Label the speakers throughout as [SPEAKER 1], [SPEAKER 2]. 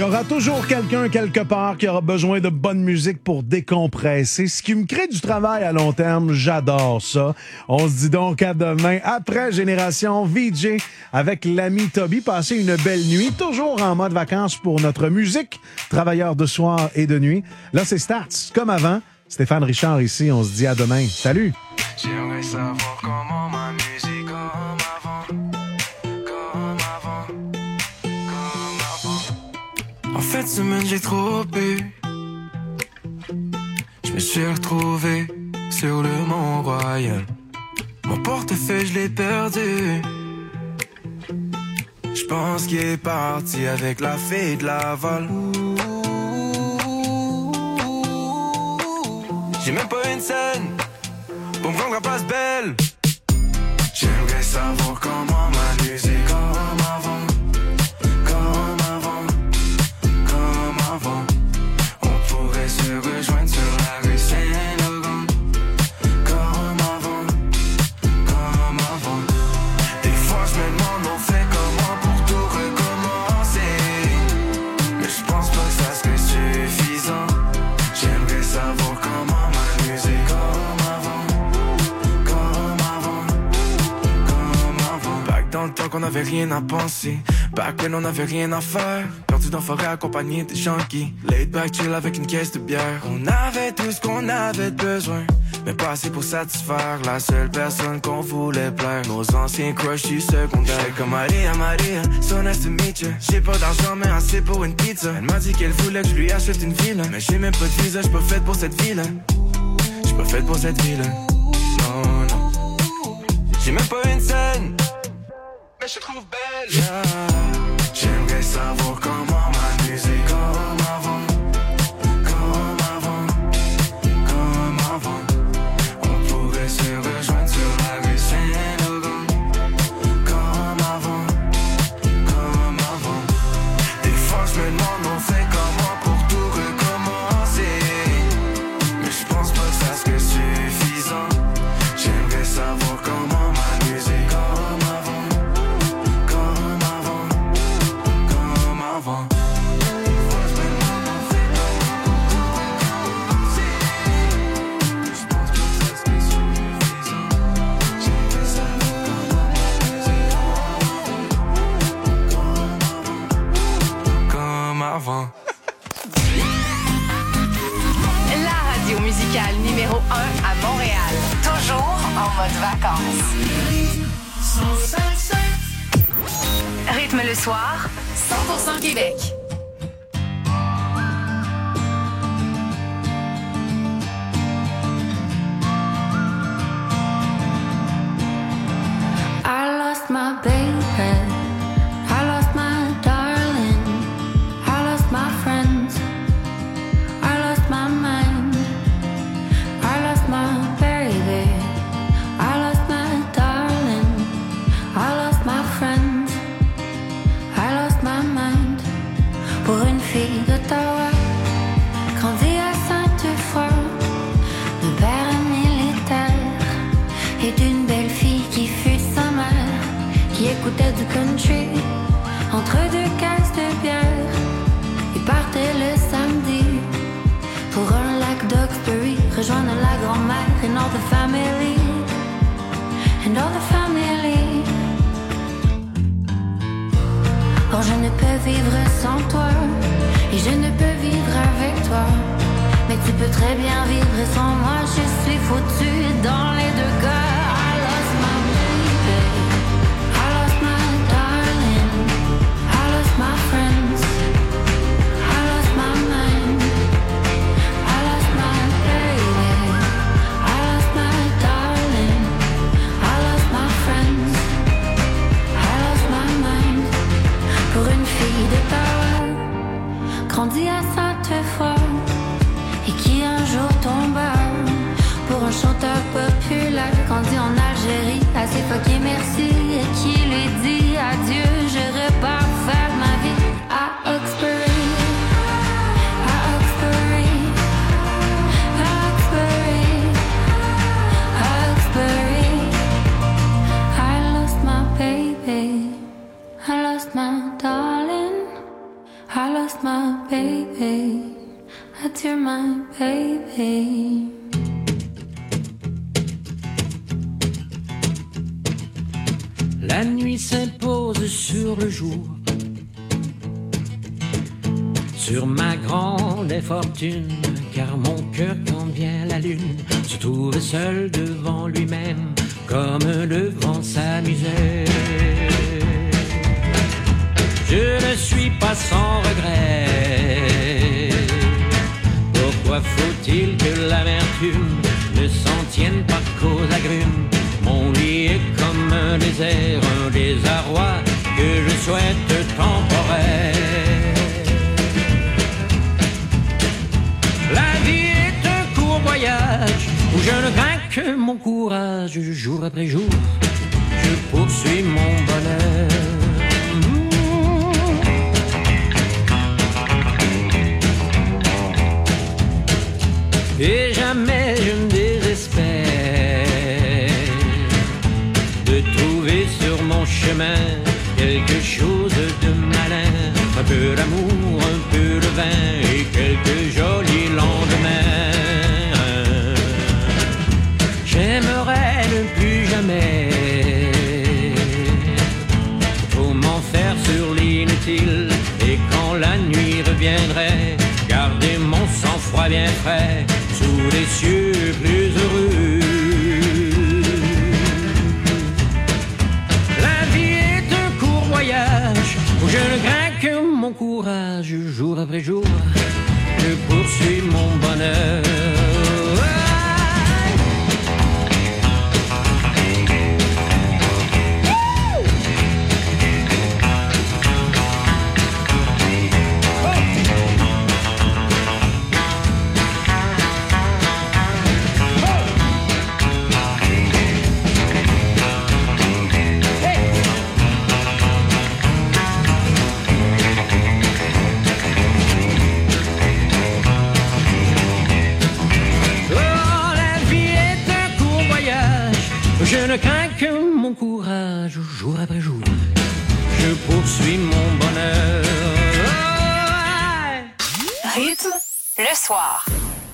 [SPEAKER 1] y aura toujours quelqu'un quelque part qui aura besoin de bonne musique pour décompresser. Ce qui me crée du travail à long terme, j'adore ça. On se dit donc à demain, après Génération VJ, avec l'ami Toby. Passez une belle nuit, toujours en mode vacances pour notre musique, travailleurs de soir et de nuit. Là, c'est Starts, comme avant. Stéphane Richard ici, on se dit à demain. Salut!
[SPEAKER 2] J'aimerais savoir comment ma musique comme avant, comme avant, comme avant. En fait, semaine, j'ai trop bu. Je me suis retrouvé sur le Mont-Royal. Mon portefeuille, je l'ai perdu. Je pense qu'il est parti avec la fille de Laval. J'ai même pas une scène pour me rendre à Place Belle. J'aimerais savoir comment ma musique comme avant, comme avant, comme avant. On pourrait se rejoindre sur la rue Saint-Laurent, comme avant, comme avant. Des fois je me demande on fait comment pour tout recommencer, mais je pense pas que ça serait suffisant. J'aimerais savoir comment dans le temps qu'on avait rien à penser, back when on avait rien à faire, perdu dans la forêt accompagné des junkies, laid back chill avec une caisse de bière. On avait tout ce qu'on avait besoin, mais pas assez pour satisfaire la seule personne qu'on voulait plaire. Nos anciens crushs du secondaire. J'étais comme Maria, Maria, so nice to meet you. J'ai pas d'argent mais assez pour une pizza. Elle m'a dit qu'elle voulait que je lui achète une ville, mais j'ai même pas de visa, j'suis pas faite pour cette ville. J'suis pas faite pour cette ville. Non, non. J'ai même pas une scène, mais je te trouve belle. Yeah. J'aimerais savoir comment ma musique comme avant, comme avant, comme avant. On pourrait se rejoindre sur la rue Saint-Laurent, comme avant, comme avant. Des fois je me demande on fait comment pour tout recommencer, mais je pense pas que ça serait suffisant. J'aimerais savoir comment ma musique comme avant. Avant.
[SPEAKER 3] La radio musicale numéro 1 à Montréal. Toujours en mode vacances. Rythme le soir, 100% Québec.
[SPEAKER 4] I lost my baby. I lost my darling. I lost my friends. I lost my mind. I lost my baby. I lost my darling. I lost my friends. I lost my mind. Pour une fille d'Ottawa, grandie à Sainte-Foy, de père militaire et d'une belle fille qui fut sa mère, qui écoutait du country entre deux caisses de bière et partait le samedi pour un lac d'Oxbury, rejoindre la grand-mère and all the family, and all the family. Or je ne peux vivre sans toi et je ne peux vivre avec toi, mais tu peux très bien vivre sans moi. Je suis foutue dans les deux cas. I lost my baby, I lost my darling, I lost my friends, I lost my mind, I lost my baby, I lost my darling, I lost my friends, I lost my mind. Pour une fille d'Ottawa, grandie à Sainte-Foy, et qui un jour tomba pour un chanteur populaire, grandi en Algérie, assez fucké merci, et qui lui dit adieu, je repars faire ma vie à Oxbury, à Oxbury, à Oxbury, à Oxbury. I lost my baby, I lost my darling, I lost my baby, at your mind, baby.
[SPEAKER 5] La nuit s'impose sur le jour, sur ma grande infortune, car mon cœur, quand vient la lune, se trouve seul devant lui-même, comme devant sa misère. Je ne suis pas sans regret. Pourquoi faut-il que l'amertume ne s'en tienne pas qu'aux agrumes? Mon lit est comme un désert, un désarroi que je souhaite temporaire. La vie est un court voyage où je ne crains que mon courage. Jour après jour, je poursuis mon bonheur. Et jamais je ne désespère de trouver sur mon chemin quelque chose de malin. Un peu d'amour, un peu de vin et quelques jolis lendemains. J'aimerais ne plus jamais trop m'en faire sur l'inutile. Et quand la nuit reviendrait, garder mon sang-froid bien frais sous les cieux plus heureux. La vie est un court voyage où je ne crains que mon courage. Jour après jour, je poursuis mon bonheur. Je ne crains que mon courage, jour après jour, je poursuis mon bonheur.
[SPEAKER 3] Rythme le soir.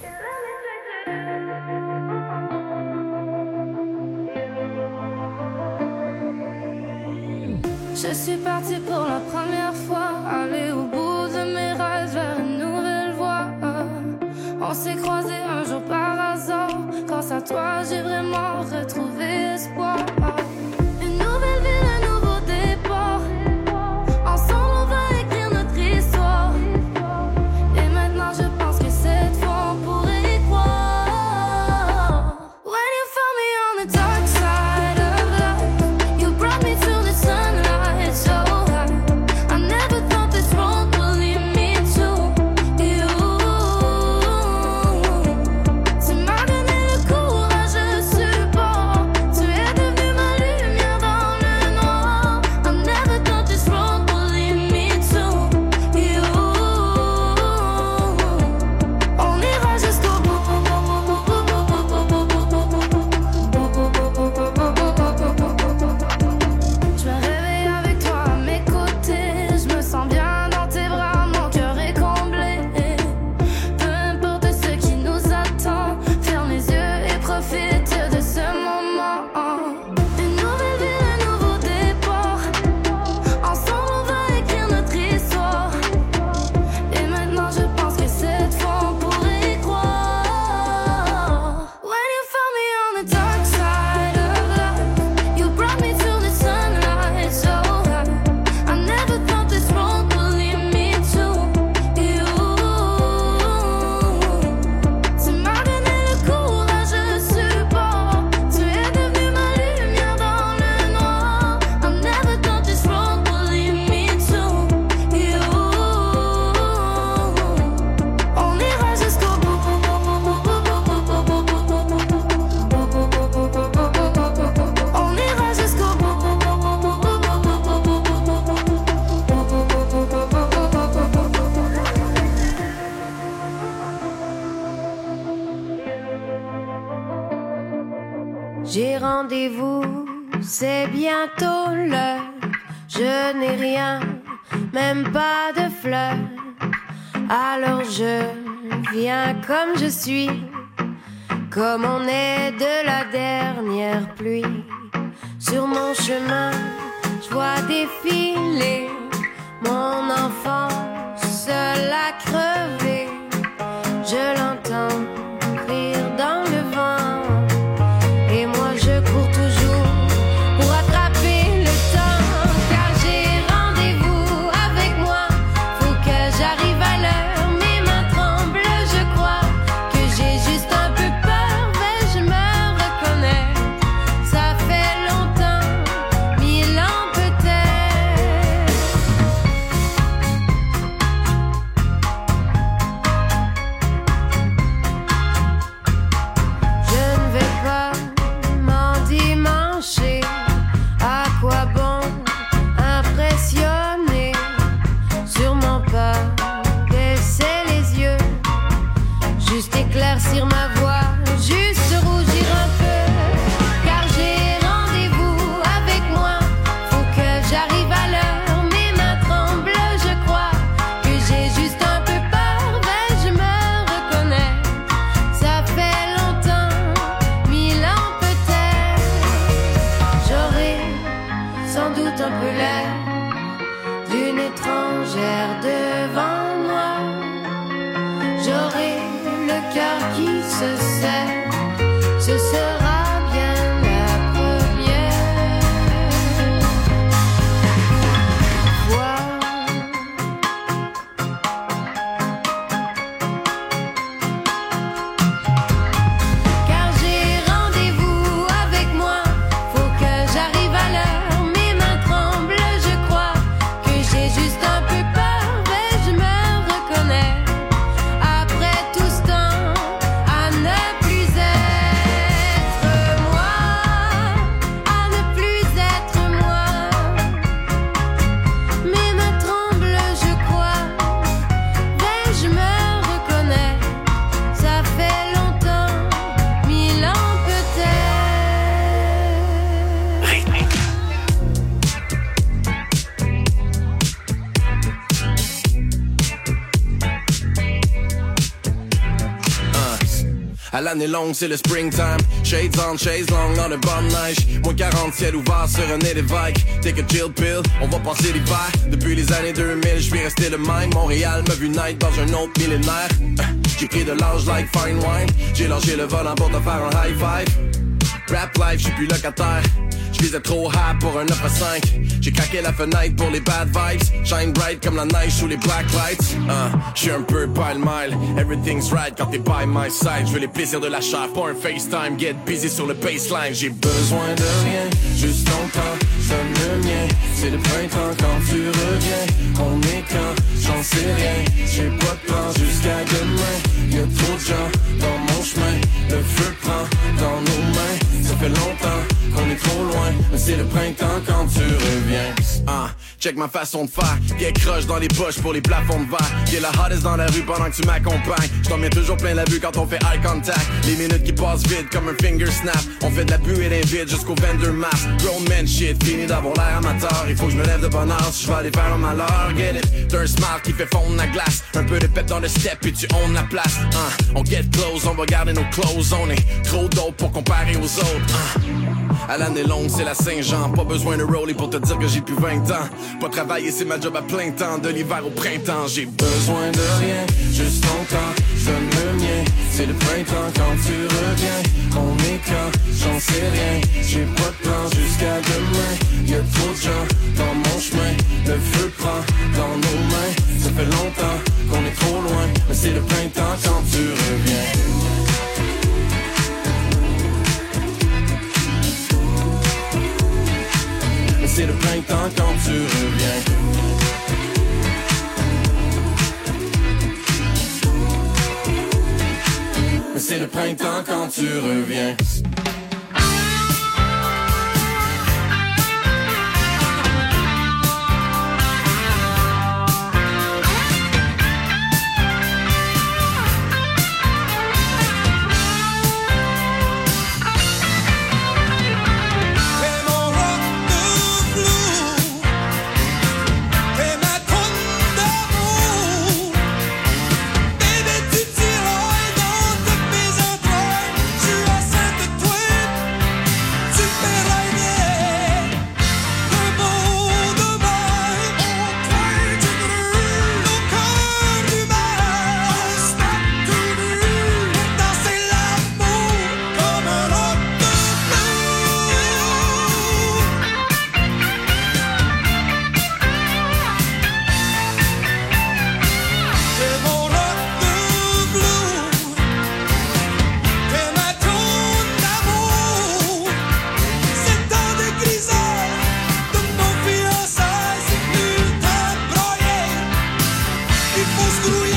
[SPEAKER 4] Je suis partie pour la première fois, aller au bout de mes rêves vers une nouvelle voie. On s'est croisés un jour par hasard, grâce à toi j'ai vraiment retrouvé espoir. Une nouvelle ville, un nouveau départ, ensemble on va écrire notre histoire. Et maintenant je pense que cette fois on pourrait y croire. When you found me on the dark side of life, you brought me to the sunlight so high. I never thought this road would lead me to you. Tu m'as donné le courage, je support. Tu es devenu ma lumière dans le noir. I never thought this road would lead me to you. On ira jusqu'au bout. Je me réveille avec toi à mes côtés. Je me sens bien dans tes bras, mon cœur est comblé. Peu importe ce qui nous attend, ferme les yeux et profite de ce moment. Une nouvelle ville, un nouveau départ, ensemble on va écrire notre histoire. Et maintenant je pense que cette fois on pourrait y croire. When you found me on the dark side of life, you brought me to the sunlight so high. I never thought this road would lead me to you. Tu m'as donné le courage, je support. Tu es devenu ma lumière dans le noir. I never thought this road would lead me to you. On ira jusqu'au bout. On ira jusqu'au bout.
[SPEAKER 6] J'ai rendez-vous, c'est bientôt l'heure. Je n'ai rien, même pas de fleurs, Alors je viens comme je suis, comme on est de la dernière pluie. Sur mon chemin, je vois défiler mon enfant seul à crever. Je l'entends rire dans le vent, et moi je cours toujours pour attraper le temps. Car j'ai rendez-vous avec moi, faut que j'arrive à l'heure. Mes mains tremblent, je crois que j'ai juste un peu peur, mais je me reconnais. Ça fait longtemps, 1000 ans peut-être. Je ne vais pas m'endimancher. À quoi bon impressionner? Sûrement pas baisser les yeux, juste éclaircir ma voix, juste rougir un peu. Car j'ai rendez-vous avec moi, faut que j'arrive à l'heure. Mes mains tremblent, je crois que j'ai juste un peu peur, mais je me reconnais. Ça fait longtemps, 1000 ans peut-être. J'aurai sans doute un peu l'air d'une étrangère devant moi. J'aurai le cœur qui se serre, ce sera bien la première fois. Car j'ai rendez-vous avec moi, faut que j'arrive à l'heure. Mes mains tremblent, je crois que j'ai juste un peu peur, mais je me reconnais. Après tout ce temps, à ne plus être moi, à ne plus être moi. Mes mains tremblent, je crois, mais je me reconnais. Ça fait longtemps, 1000 ans peut-être.
[SPEAKER 2] À l'année longue, c'est le springtime. Shades on, shades long, dans le bord de neige. Moins 40, ciel ouvert sur un nez d'évêque. Take a chill pill, on va passer l'hiver. Depuis les années 2000, je suis resté le même. Montréal m'a vu naître dans un autre millénaire. J'ai pris de l'âge like fine wine. J'ai lâché le volant pour te faire un high five. Rap life, j'suis plus locataire. J'visais trop high pour un 9 à 5. J'ai craqué la fenêtre pour les bad vibes. Shine bright comme la neige sous les black lights. J'suis un peu pile-mile. Everything's right quand t'es by my side. J'veux les plaisirs de la chair, pas un FaceTime. Get busy sur le baseline. J'ai besoin de rien, juste ton temps, donne le mien. C'est le printemps quand tu reviens. On est quand, j'en sais rien. J'ai pas de plan jusqu'à demain. Y'a trop de gens dans mon chemin. Le feu prend dans nos mains. Ça fait longtemps qu'on est trop loin, mais c'est le printemps quand tu reviens. Check ma façon de faire. Get croche dans les poches pour les plafonds de verre. Get la hottest dans la rue pendant que tu m'accompagnes. J't'en mets toujours plein la vue quand on fait eye contact. Les minutes qui passent vite comme un finger snap. On fait de la buée d'un vide jusqu'au vendor mass. Grown man shit, fini d'avoir l'air amateur. Il faut que je me lève de bonne heure si je vais aller faire un malheur. Get it? T'as un smile qui fait fondre la glace. Un peu de pep dans le step et tu own la place. On get close, on va garder nos clothes. On est trop dope pour comparer aux autres. À l'année longue, c'est la Saint-Jean. Pas besoin de rollie pour te dire que j'ai plus 20 ans. Pas travailler, c'est ma job à plein temps. De l'hiver au printemps, j'ai besoin de rien. Juste ton temps, donne le mien. C'est le printemps quand tu reviens. On est quand, j'en sais rien. J'ai pas de plan jusqu'à demain. Y'a trop de gens dans mon chemin. Le feu prend dans nos mains. Ça fait longtemps qu'on est trop loin, mais c'est le printemps quand tu reviens. C'est le printemps quand tu reviens. Mais c'est le printemps quand tu reviens.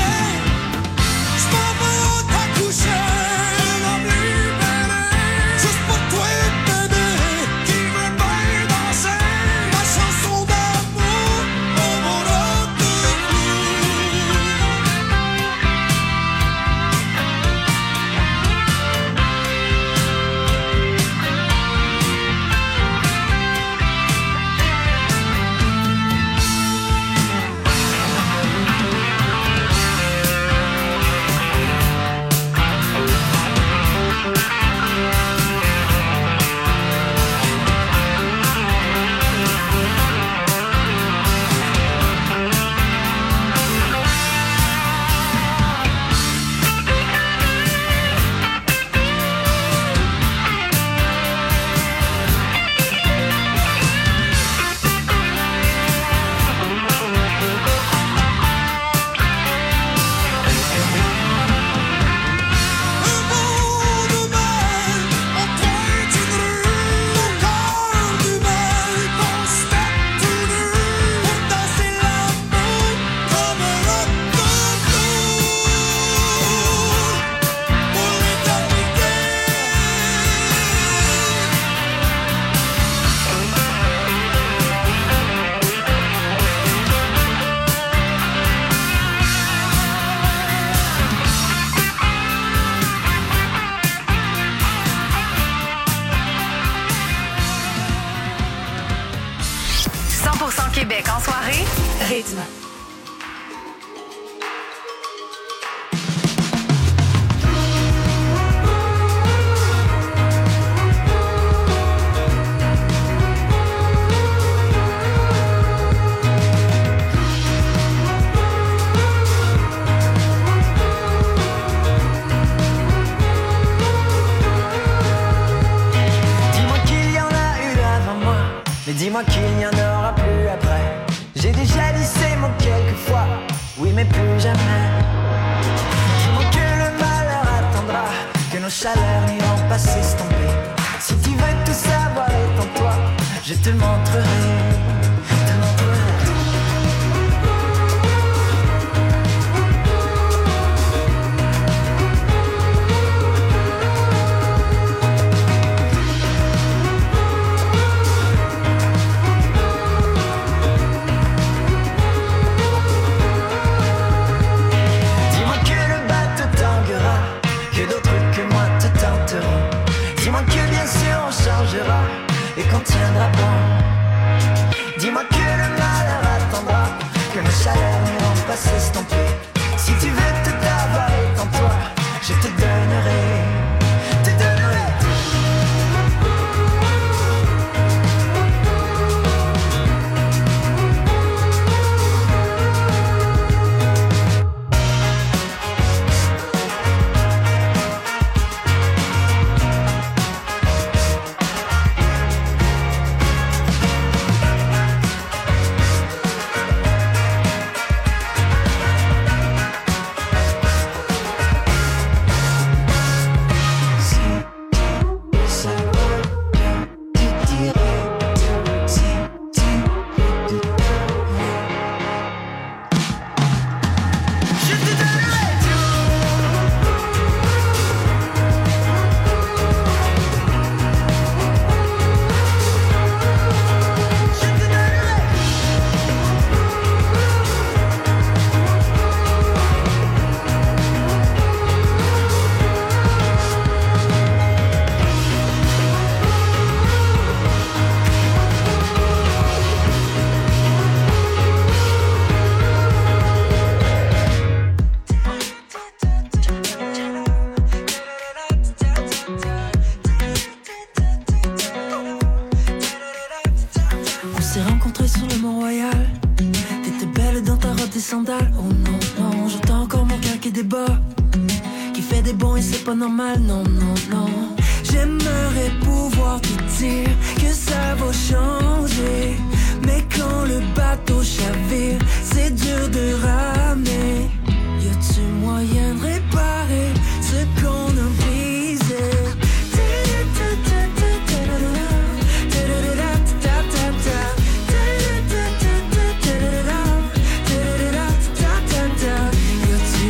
[SPEAKER 3] Québec en soirée, rythme.
[SPEAKER 7] Dis-moi qu'il y en a eu avant moi, mais dis-moi qu'il n'y en aura plus après. J'ai déjà dit ces mots quelquefois, oui mais plus jamais. Dis-moi que le malheur attendra, que nos chaleurs n'iront pas s'estomper. Si tu veux tout savoir, étends-toi, je te montrerai, te montrerai. Et qu'on tiendra bon. Dis-moi que le malheur attendra, que nos chaleurs n'iront pas s'estomper. Si tu veux tout avoir, étends-toi, je te donnerai, te donnerai.
[SPEAKER 8] Normal, non, non, non. J'aimerais pouvoir te dire que ça va changer, mais quand le bateau chavire, c'est dur de ramer. Y a-tu moyen de réparer ce qu'on a brisé? Y a-tu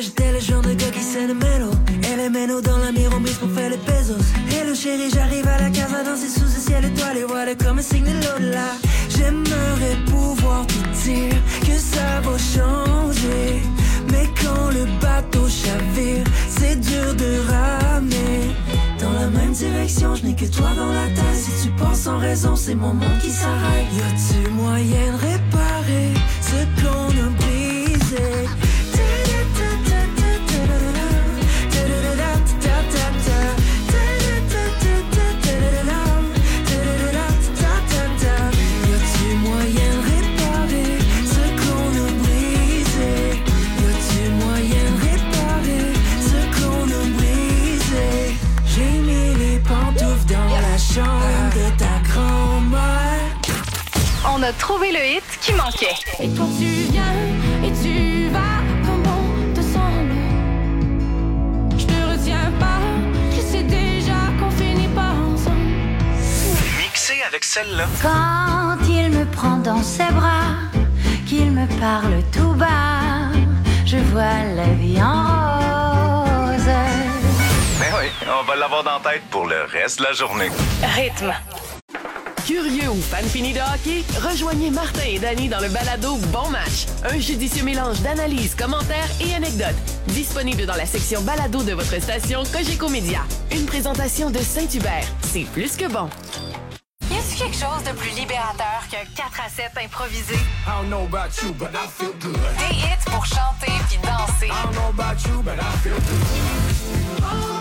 [SPEAKER 8] j'étais le genre de gars qui sait le mélo. Et les mélos dans la miro mise pour faire les pesos. Hello chérie, j'arrive à la casa danser sous ce ciel étoilé. Voilà comme un signe de l'au-delà. J'aimerais pouvoir te dire que ça va changer. Mais quand le bateau chavire, c'est dur de ramer. Dans la même direction, je n'ai que toi dans la tête. Si tu penses sans raison, c'est mon monde qui s'arrête. Y a-tu moyen de réparer ce qu'on a brisé? De ta grand-mère.
[SPEAKER 3] On a trouvé le hit qui manquait.
[SPEAKER 6] Et toi tu viens et tu vas comme bon te semble. Je te retiens pas, je sais déjà qu'on finit pas ensemble.
[SPEAKER 9] Mixé avec celle-là.
[SPEAKER 4] Quand il me prend dans ses bras, qu'il me parle tout bas, je vois la vie en rose.
[SPEAKER 9] Ben oui, on va l'avoir dans la tête pour le reste de la journée.
[SPEAKER 3] Rythme.
[SPEAKER 10] Curieux ou fan fini de hockey? Rejoignez Martin et Danny dans le balado Bon Match. Un judicieux mélange d'analyses, commentaires et anecdotes. Disponible dans la section balado de votre station Cogeco Média. Une présentation de Saint-Hubert. C'est plus que bon.
[SPEAKER 3] Y a-t-il quelque chose de plus libérateur qu'un 4-7 improvisé?
[SPEAKER 2] I don't know about you, but I feel good.
[SPEAKER 3] Des hits pour chanter puis danser.
[SPEAKER 2] I don't know about you, but I feel good.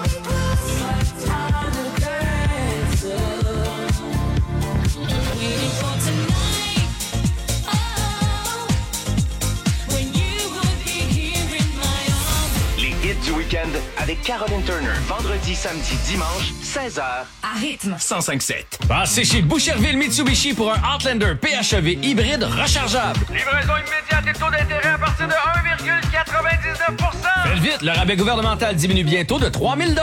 [SPEAKER 9] Les hits du week-end avec Caroline Turner. Vendredi, samedi, dimanche, 16h.
[SPEAKER 3] À rythme.
[SPEAKER 9] 105.7.
[SPEAKER 11] Passez chez Boucherville Mitsubishi pour un Outlander PHEV hybride rechargeable.
[SPEAKER 12] Livraison immédiate et taux d'intérêt à partir de 1,99%.
[SPEAKER 11] Faites vite, le rabais gouvernemental diminue bientôt de 3 000 $.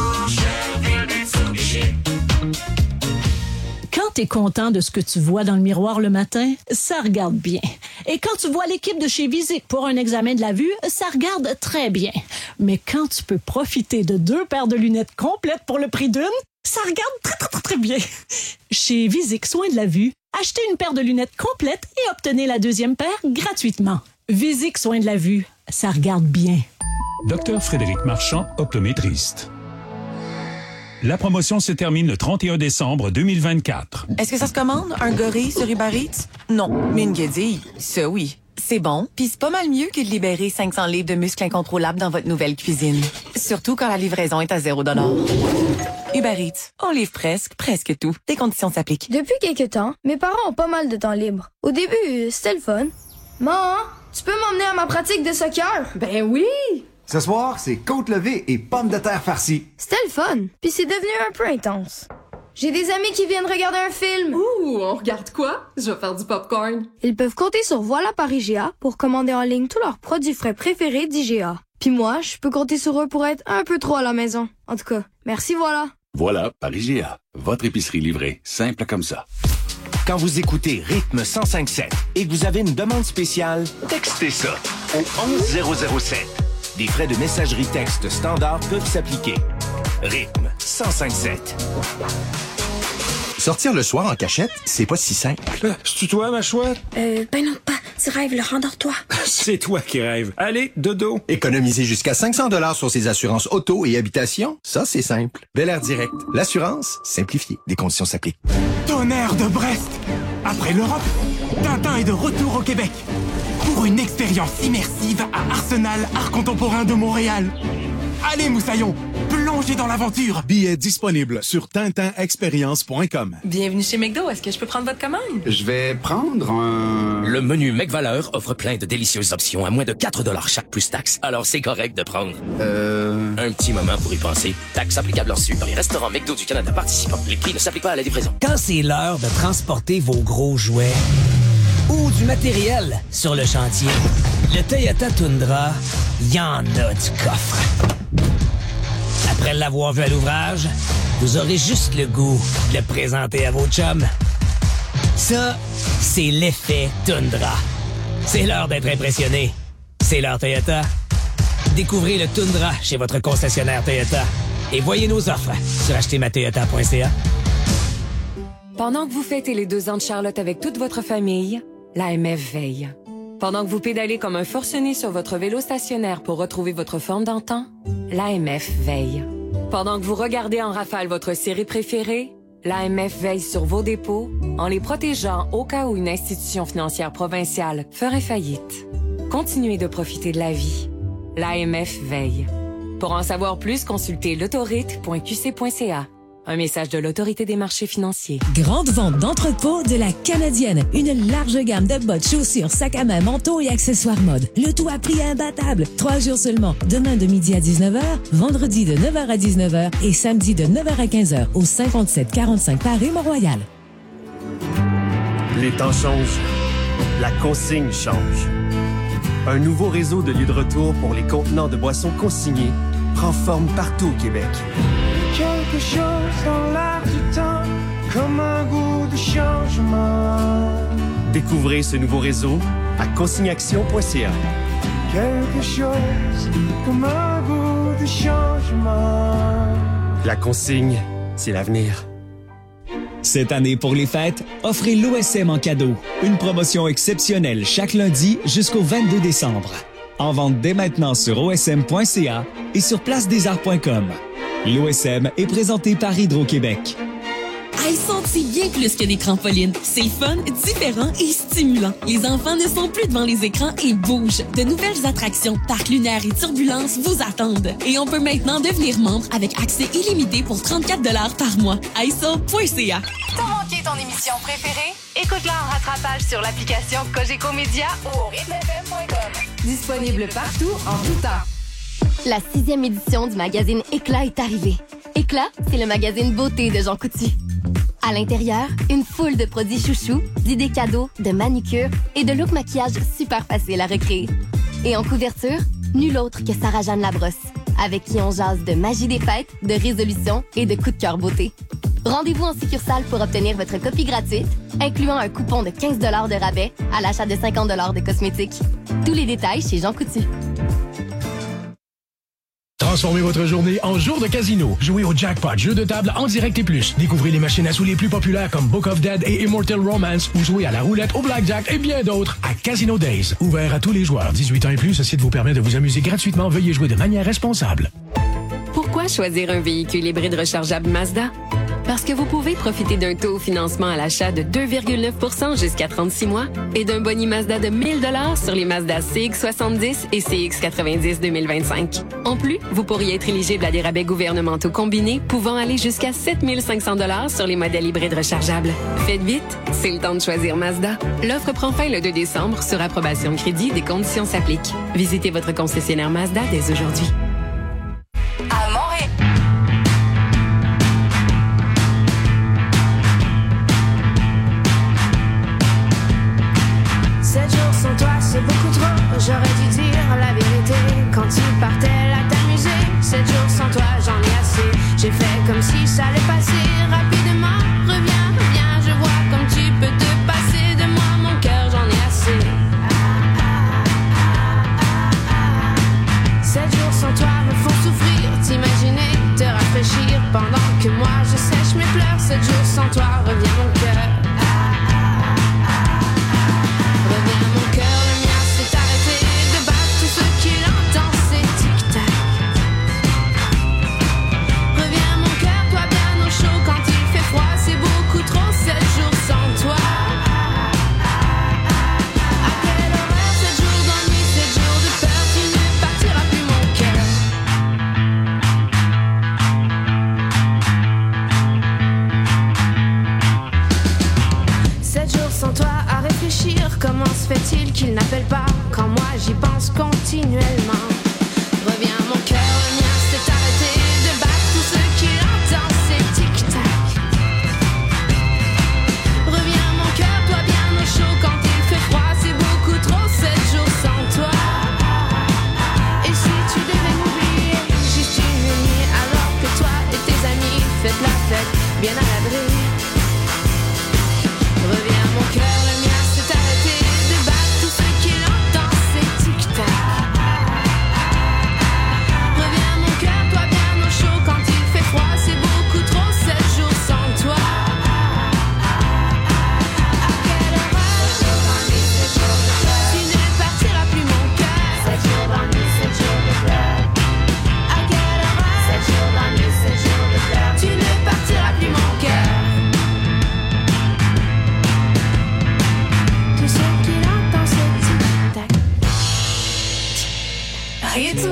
[SPEAKER 13] Quand t'es content de ce que tu vois dans le miroir le matin, ça regarde bien. Et quand tu vois l'équipe de chez Visic pour un examen de la vue, ça regarde très bien. Mais quand tu peux profiter de 2 paires de lunettes complètes pour le prix d'une, ça regarde très bien. Chez Visic Soins de la vue, achetez une paire de lunettes complètes et obtenez la 2e paire gratuitement. Visic Soins de la vue, ça regarde bien.
[SPEAKER 14] Dr Frédéric Marchand, optométriste. La promotion se termine le 31 décembre 2024.
[SPEAKER 15] Est-ce que ça se commande, un gorille sur Uber Eats? Non, mais une guédille, ça oui. C'est bon, puis c'est pas mal mieux que de libérer 500 livres de muscles incontrôlables dans votre nouvelle cuisine. Surtout quand la livraison est à 0 $. Uber Eats, on livre presque tout. Des conditions s'appliquent.
[SPEAKER 6] Depuis quelques temps, mes parents ont pas mal de temps libre. Au début, c'était le fun. Maman, tu peux m'emmener à ma pratique de soccer? Ben oui!
[SPEAKER 16] Ce soir, c'est côte levée et pommes de terre farcies.
[SPEAKER 6] C'était le fun, puis c'est devenu un peu intense. J'ai des amis qui viennent regarder un film.
[SPEAKER 17] Ouh, on regarde quoi? Je vais faire du popcorn.
[SPEAKER 6] Ils peuvent compter sur Voilà par IGA pour commander en ligne tous leurs produits frais préférés d'IGA. Puis moi, je peux compter sur eux pour être un peu trop à la maison. En tout cas, merci Voilà.
[SPEAKER 18] Voilà par IGA, votre épicerie livrée, simple comme ça.
[SPEAKER 9] Quand vous écoutez Rythme 105.7 et que vous avez une demande spéciale, textez ça au 11007. Des frais de messagerie texte standard peuvent s'appliquer. Rythme 105.7.
[SPEAKER 19] Sortir le soir en cachette, c'est pas si simple.
[SPEAKER 20] C'est-tu toi, ma chouette?
[SPEAKER 6] Ben non, pas. Tu rêves, le rendors-toi.
[SPEAKER 20] C'est toi qui rêves. Allez, dodo.
[SPEAKER 19] Économiser jusqu'à 500 $ sur ses assurances auto et habitation, ça, c'est simple. Bel Air Direct. L'assurance simplifiée. Des conditions s'appliquent.
[SPEAKER 21] Tonnerre de Brest. Après l'Europe, Tintin est de retour au Québec. Pour une expérience immersive à Arsenal Art Contemporain de Montréal. Allez, Moussaillon, plongez dans l'aventure.
[SPEAKER 1] Billets disponibles sur tintinexperience.com.
[SPEAKER 15] Bienvenue chez McDo. Est-ce que je peux prendre votre commande?
[SPEAKER 19] Je vais prendre un...
[SPEAKER 22] Le menu McValeur offre plein de délicieuses options à moins de 4 $ chaque plus taxes. Alors c'est correct de prendre un petit moment pour y penser. Taxes applicables en Sud dans les restaurants McDo du Canada participants. Les prix ne s'appliquent pas à la livraison.
[SPEAKER 23] Quand c'est l'heure de transporter vos gros jouets ou du matériel sur le chantier, le Toyota Tundra, y en a du coffre. Après l'avoir vu à l'ouvrage, vous aurez juste le goût de le présenter à vos chums. Ça, c'est l'effet Tundra. C'est l'heure d'être impressionné. C'est l'heure Toyota. Découvrez le Tundra chez votre concessionnaire Toyota. Et voyez nos offres sur achetermatoyota.ca.
[SPEAKER 5] Pendant que vous fêtez les 2 ans de Charlotte avec toute votre famille, l'AMF veille. Pendant que vous pédalez comme un forcené sur votre vélo stationnaire pour retrouver votre forme d'antan, l'AMF veille. Pendant que vous regardez en rafale votre série préférée, l'AMF veille sur vos dépôts en les protégeant au cas où une institution financière provinciale ferait faillite. Continuez de profiter de la vie. L'AMF veille. Pour en savoir plus, consultez l'autorite.qc.ca. Un message de l'Autorité des marchés financiers.
[SPEAKER 7] Grande vente d'entrepôt de la Canadienne. Une large gamme de bottes, chaussures, sacs à main, manteaux et accessoires mode. Le tout à prix imbattable. 3 jours seulement. Demain de midi à 19h, vendredi de 9h à 19h et samedi de 9h à 15h au 5745 Paris, Mont-Royal.
[SPEAKER 8] Les temps changent. La consigne change. Un nouveau réseau de lieux de retour pour les contenants de boissons consignés prend forme partout au Québec.
[SPEAKER 12] Quelque chose dans l'air du temps, comme un goût de changement.
[SPEAKER 8] Découvrez ce nouveau réseau à consigneaction.ca.
[SPEAKER 12] Quelque chose comme un goût de changement.
[SPEAKER 8] La consigne, c'est l'avenir.
[SPEAKER 24] Cette année, pour les fêtes, offrez l'OSM en cadeau. Une promotion exceptionnelle chaque lundi jusqu'au 22 décembre. En vente dès maintenant sur osm.ca et sur placedesarts.com. L'OSM est présenté par Hydro-Québec.
[SPEAKER 25] iSound, c'est bien plus que des trampolines. C'est fun, différent et stimulant. Les enfants ne sont plus devant les écrans et bougent. De nouvelles attractions, parcs lunaires et turbulences vous attendent. Et on peut maintenant devenir membre avec accès illimité pour 34 $ par mois. iSound.ca.
[SPEAKER 3] T'as manqué ton émission préférée? Écoute-la en rattrapage sur l'application Cogeco Média ou au rythmefm.com.
[SPEAKER 17] Disponible partout, en tout temps.
[SPEAKER 26] La 6e édition du magazine Éclat est arrivée. Éclat, c'est le magazine beauté de Jean Coutu. À l'intérieur, une foule de produits chouchous, d'idées cadeaux, de manucure et de look maquillage super facile à recréer. Et en couverture, nul autre que Sarah-Jeanne Labrosse, avec qui on jase de magie des fêtes, de résolution et de coups de cœur beauté. Rendez-vous en succursale pour obtenir votre copie gratuite, incluant un coupon de 15 $ de rabais à l'achat de 50 $ de cosmétiques. Tous les détails chez Jean Coutu.
[SPEAKER 27] Transformez votre journée en jour de casino. Jouez au jackpot, jeu de table en direct et plus. Découvrez les machines à sous les plus populaires comme Book of Dead et Immortal Romance ou jouez à la roulette, au blackjack et bien d'autres à Casino Days. Ouvert à tous les joueurs. 18 ans et plus, ce site vous permet de vous amuser gratuitement. Veuillez jouer de manière responsable.
[SPEAKER 5] Pourquoi choisir un véhicule hybride rechargeable Mazda? Parce que vous pouvez profiter d'un taux au financement à l'achat de 2,9 % jusqu'à 36 mois et d'un boni Mazda de 1 000 $ sur les Mazda CX-70 et CX-90 2025. En plus, vous pourriez être éligible à des rabais gouvernementaux combinés pouvant aller jusqu'à 7 500 $ sur les modèles hybrides rechargeables. Faites vite, c'est le temps de choisir Mazda. L'offre prend fin le 2 décembre sur approbation de crédit. Des conditions s'appliquent. Visitez votre concessionnaire Mazda dès aujourd'hui.
[SPEAKER 3] À Montréal.
[SPEAKER 6] 7 jours sans toi, c'est beaucoup trop. J'aurais dû dire la vérité quand tu partais là t'amuser. 7 jours sans toi, j'en ai assez. J'ai fait comme si ça allait passer rapidement. Reviens, reviens, je vois comme tu peux te passer de moi. Mon cœur, j'en ai assez. 7 jours sans toi me font souffrir. T'imaginer, te rafraîchir pendant que moi je sèche mes pleurs. 7 jours sans toi, reviens mon cœur. Reviens mon cœur, le mien s'est arrêté de battre. Tout ce qu'il entend c'est tic-tac. Reviens mon cœur, toi bien au chaud. Quand il fait froid c'est beaucoup trop. 7 jours sans toi. À quelle horreur, 7 jours d'ennui, 7 jours de peur. Tu ne partiras plus mon cœur.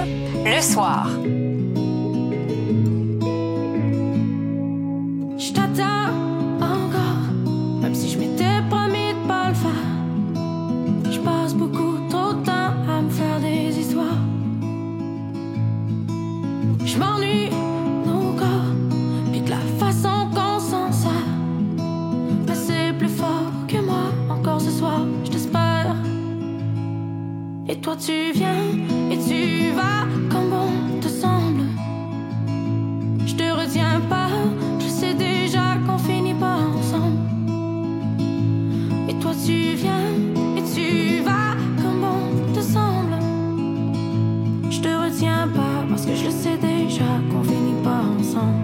[SPEAKER 3] le soir.
[SPEAKER 6] Je t'attends encore, même si je m'étais promis de pas le faire. Je passe beaucoup trop de temps à me faire des histoires. Je m'ennuie nos corps, puis de la façon qu'on s'en sert. Mais c'est plus fort que moi, encore ce soir, je t'espère. Et toi tu viens, et tu vas comme bon te semble. Je te retiens pas, je sais déjà qu'on finit pas ensemble. Et toi tu viens, et tu vas comme bon te semble. Je te retiens pas, parce que je le sais déjà qu'on finit pas ensemble.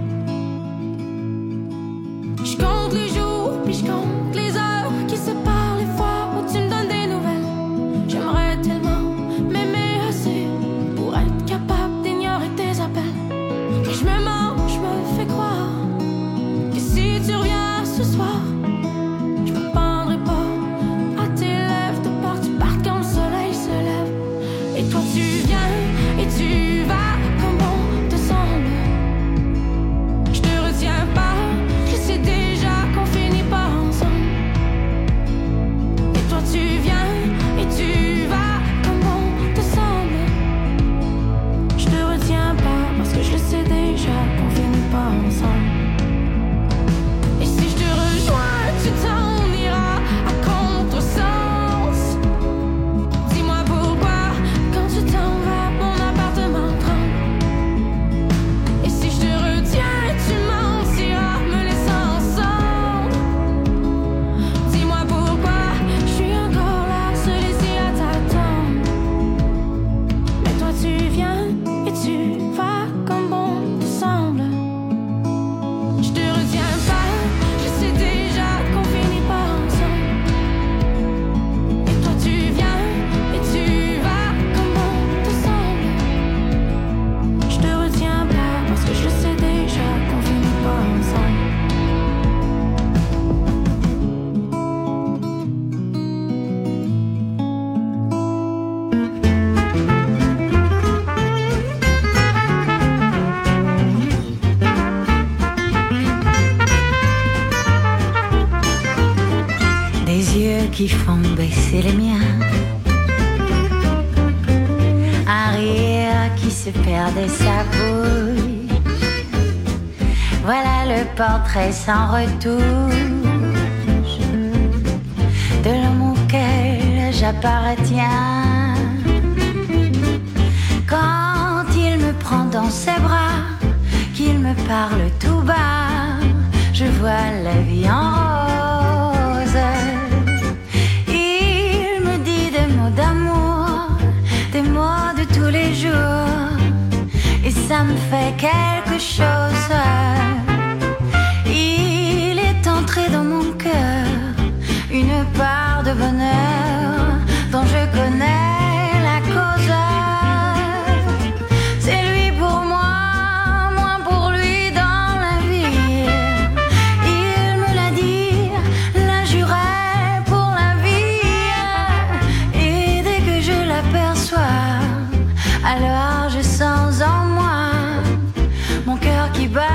[SPEAKER 6] Je compte les jours, puis je compte les heures qui séparent les fois où tu me donnes des nouvelles. J'aimerais tellement m'aimer assez pour être capable d'ignorer tes appels. Et je me mens, je me fais croire que si tu reviens ce soir, je me pendrai pas à tes lèvres de peur que tu partes quand le soleil se lève. Et toi tu viens, et tu vas comme bon te semble. Je te retiens pas, je sais déjà qu'on finit pas ensemble. Et toi tu viens, et tu vas comme bon te semble. Je te retiens pas, parce que je le sais déjà qu'on finit pas ensemble. Et si je te rejoins, tu t'en iras à contresens. Dis-moi pourquoi, quand tu t'en vas, mon appartement tremble. Et si je te retiens, tu mentiras, me laissant ensemble. Dis-moi pourquoi, je suis encore là, seule ici à t'attendre. Mais toi tu viens, et tu vas comme bon te semble. Je te retiens pas, je sais déjà qu'on finit pas ensemble. Et toi tu viens, et tu vas comme bon te semble. Je te retiens pas, parce que je le sais déjà qu'on finit pas ensemble.
[SPEAKER 2] Des yeux qui font baisser les miens, un rire qui se perd et s'abouille. Voilà le portrait sans retouche de l'homme auquel j'appartiens. Quand il me prend dans ses bras, qu'il me parle tout bas, je vois la vie en rose. Il me dit des mots d'amour, des mots de tous les jours, et ça me fait quelque chose. Il est entré dans mon cœur une part de bonheur dont je connais la cause. C'est lui pour moi, moi pour lui dans la vie. Il me l'a dit, l'a juré pour la vie. Et dès que je l'aperçois, alors je sens en moi mon cœur qui bat.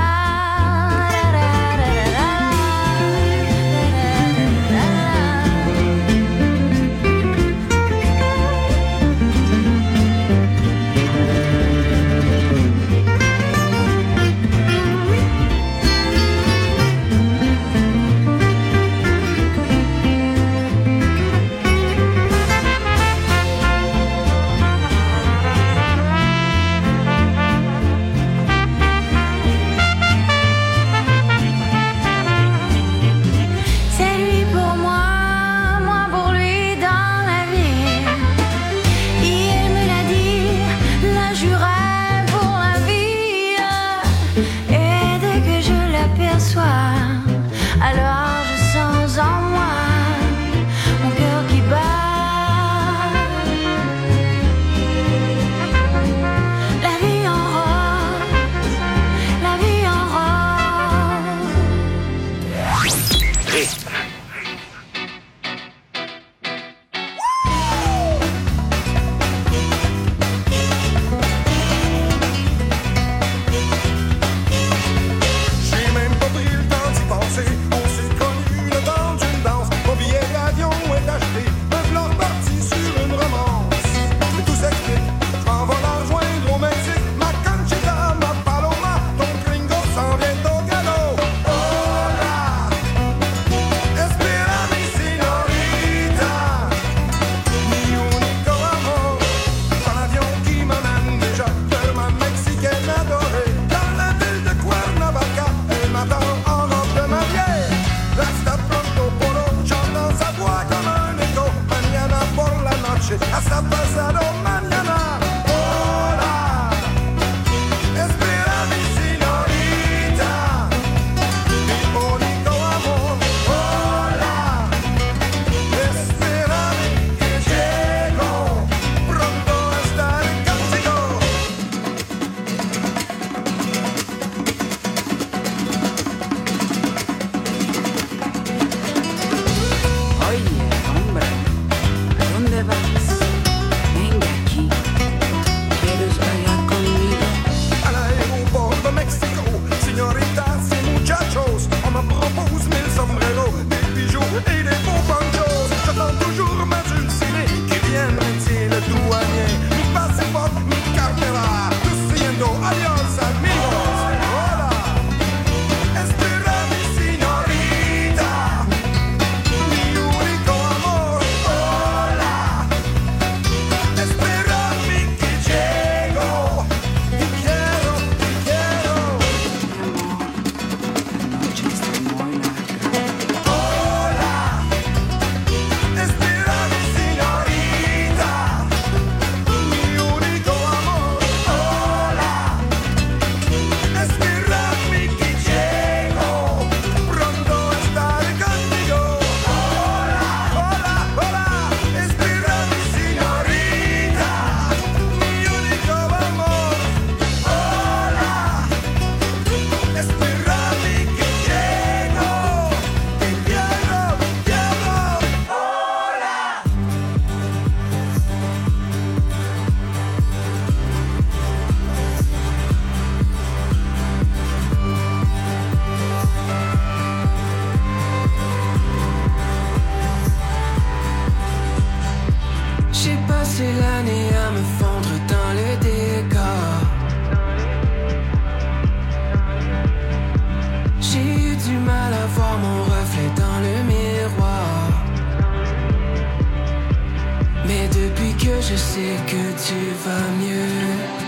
[SPEAKER 12] sais que tu vas mieux.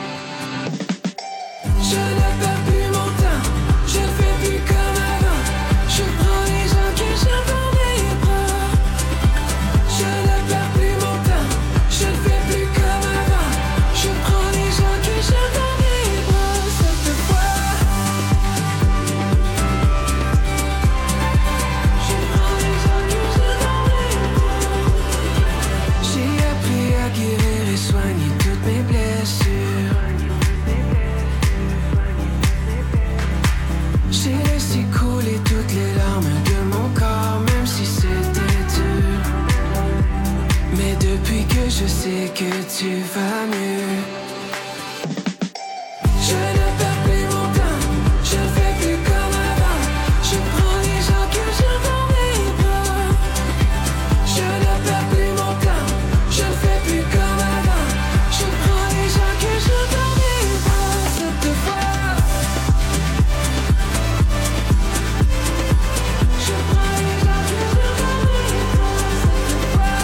[SPEAKER 12] Je ne perds plus mon temps, je ne fais plus comme avant. Je prends les gens que j'aime dans mes bras. Je ne perds plus mon temps, je ne fais plus comme avant. Je prends les gens que j'aime dans mes bras. Cette fois, je prends les gens que j'aime dans mes bras. J'ai appris à guérir et soigner toutes mes blessures. J'ai laissé couler toutes les larmes de mon corps, même si c'était dur. Mais depuis que je sais que tu vas mieux, je ne perds plus mon temps, je ne fais plus comme avant. Je prends les gens que j'aime dans mes bras. Je ne perds plus mon temps, je ne fais plus comme avant. Je prends les gens que j'aime dans mes bras. Cette fois, je prends les gens que j'aime dans mes bras. Cette fois,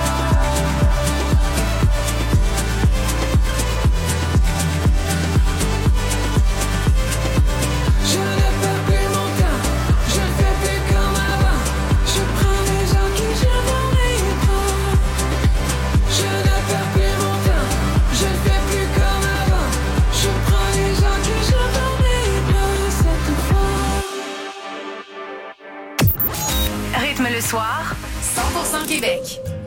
[SPEAKER 12] je ne perds plus mon temps, je ne fais plus comme avant. Je prends les gens que j'aime dans mes bras. Je ne perds plus mon temps, je ne fais plus comme avant. Je prends les gens que j'aime dans mes bras. Cette fois.
[SPEAKER 3] Rythme le soir, 100% Québec.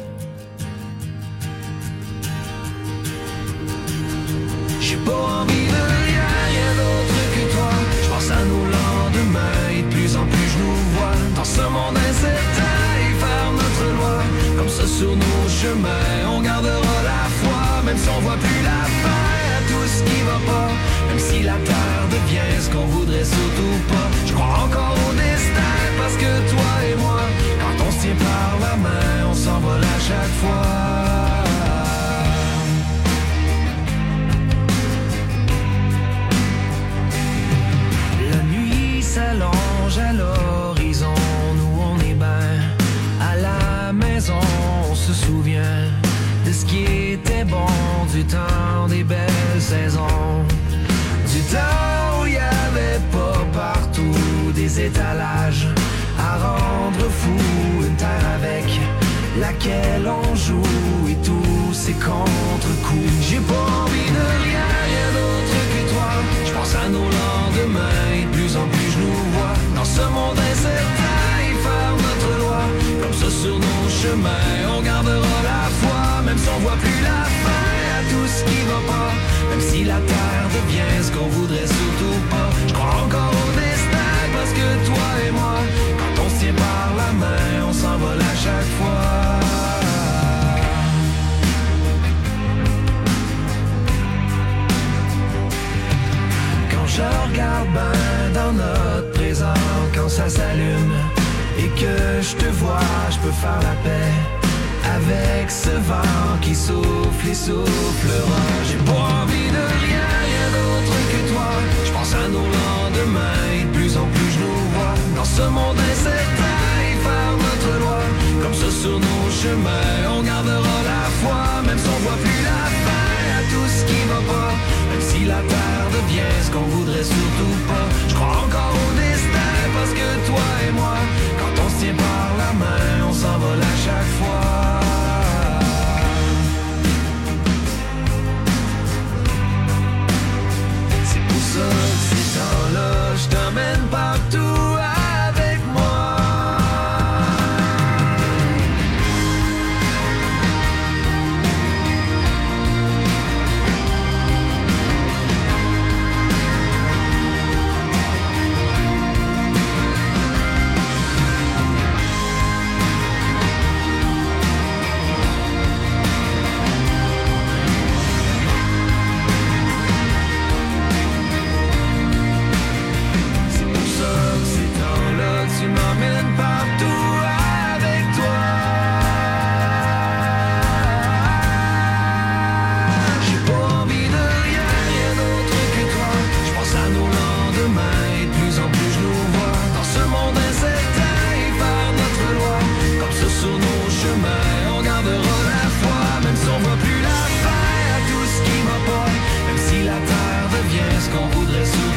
[SPEAKER 12] J'ai pas envie de rien d'autre que toi. Je pense à nos lendemains et de plus en plus je nous vois dans ce monde incertain et faire notre loi. Comme ça sur nos chemins, on gardera la foi, même si on voit plus la fin à tout ce qui va pas. Même si la terre devient ce qu'on voudrait surtout pas. Je crois encore au destin parce que toi et moi, quand on se tient par la main, on s'envole à chaque fois. La nuit s'allonge à l'horizon, nous on est ben à la maison. On se souvient de ce qui était bon, du temps des belles saisons, du temps où il y avait pas partout des étalages à rendre fou, une terre avec laquelle on joue et tous ces contre-coups. J'ai pas envie de rien d'autre que toi. Je pense à nos lendemains et de plus en plus je nous vois dans ce monde incertain et faire notre loi. Comme ça sur nos chemins, on gardera la foi, même si on voit plus la fin à tout ce qui va pas. Même si la terre devient ce qu'on voudrait surtout pas. Je crois encore au destin parce que toi et moi, quand on se tient par la main, on s'envole à chaque fois. Quand je regarde ben dans notre présent, quand ça s'allume et que je te vois, je peux faire la paix avec ce vent qui souffle et soufflera. J'ai pas envie de rien d'autre que toi. Je pense à nos lendemains et de plus en plus je nous vois dans ce monde incertain et faire notre loi. Comme ça sur nos chemins, on gardera la foi, même si on voit plus la fin à tout ce qui va pas. Même si la terre devient ce qu'on voudrait surtout pas. Je crois encore au destin parce que toi et moi, quand on se tient par la main, on s'envole à chaque fois. C'est pour ça que ces temps-là, je t'emmène partout avec moi.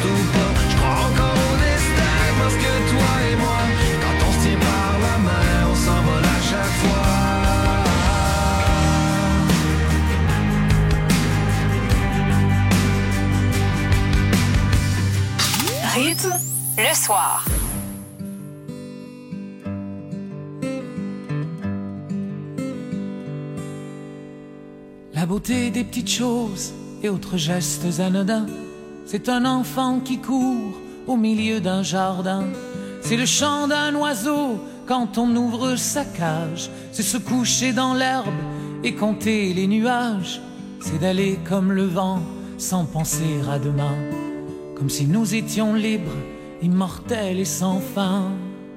[SPEAKER 12] surtout pas. Je crois encore au destin parce que toi et moi, quand on se tient par la main, on s'envole à chaque fois.
[SPEAKER 3] Rythme le soir.
[SPEAKER 12] La beauté des petites choses et autres gestes anodins, c'est un enfant qui court au milieu d'un jardin. C'est le chant d'un oiseau quand on ouvre sa cage. C'est se coucher dans l'herbe et compter les nuages. C'est d'aller comme le vent sans penser à demain, comme si nous étions libres, immortels et sans fin.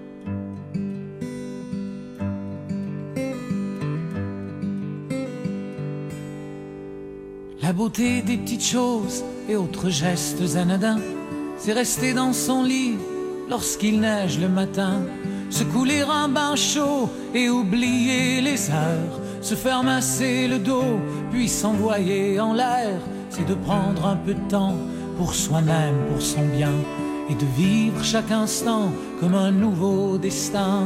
[SPEAKER 12] La beauté des petites choses et autres gestes anodins, c'est rester dans son lit lorsqu'il neige le matin, se couler un bain chaud et oublier les heures, se faire masser le dos puis s'envoyer en l'air. C'est de prendre un peu de temps pour soi-même, pour son bien, et de vivre chaque instant comme un nouveau destin.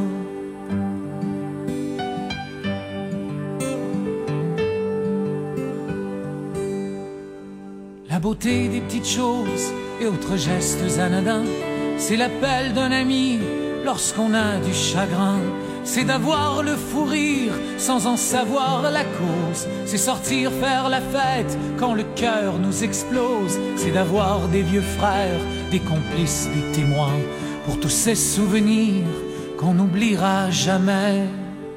[SPEAKER 12] La beauté des petites choses et autres gestes anodins, c'est l'appel d'un ami lorsqu'on a du chagrin. C'est d'avoir le fou rire sans en savoir la cause. C'est sortir faire la fête quand le cœur nous explose. C'est d'avoir des vieux frères, des complices, des témoins, pour tous ces souvenirs qu'on n'oubliera jamais.